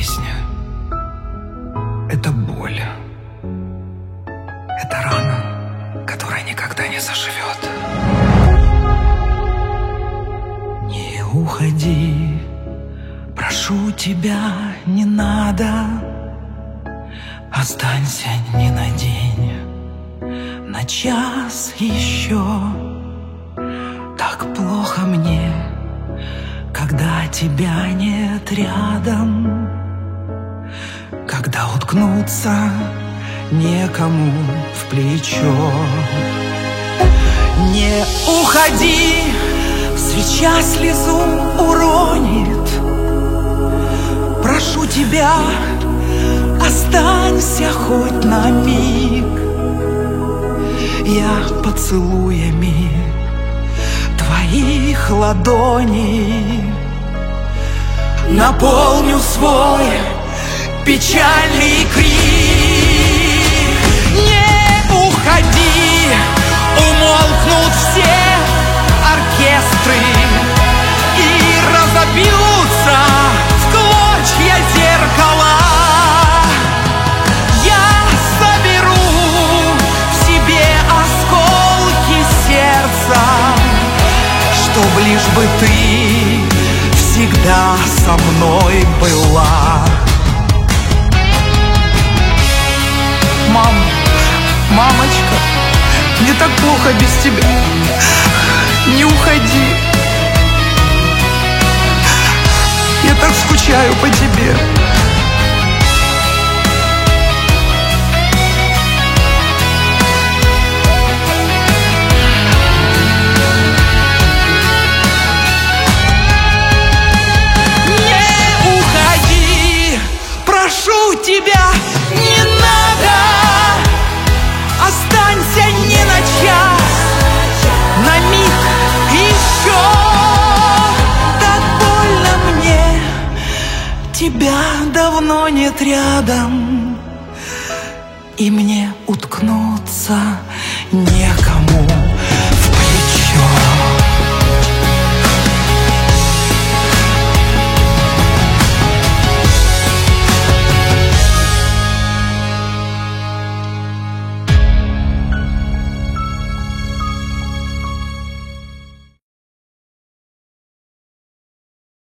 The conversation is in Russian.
жизнь — это боль. Это рана, которая никогда не заживет. Не уходи, прошу тебя, не надо. Останься не на день, на час еще. Так плохо мне, когда тебя нет рядом, когда уткнуться некому в плечо. Не уходи, свеча слезу уронит. Прошу тебя, останься хоть на миг. Я поцелуями твоих ладоней наполню свой печальный крик. Не уходи, умолкнут все оркестры и разобьются в клочья зеркала. Я соберу в себе осколки сердца, чтоб лишь бы ты всегда со мной была. Мамочка, мне так плохо без тебя. Не уходи. Я так скучаю по тебе. Не уходи, прошу тебя, не надо. Останься не на час, на миг еще. Так больно мне, тебя давно нет рядом, и мне уткнуться некому.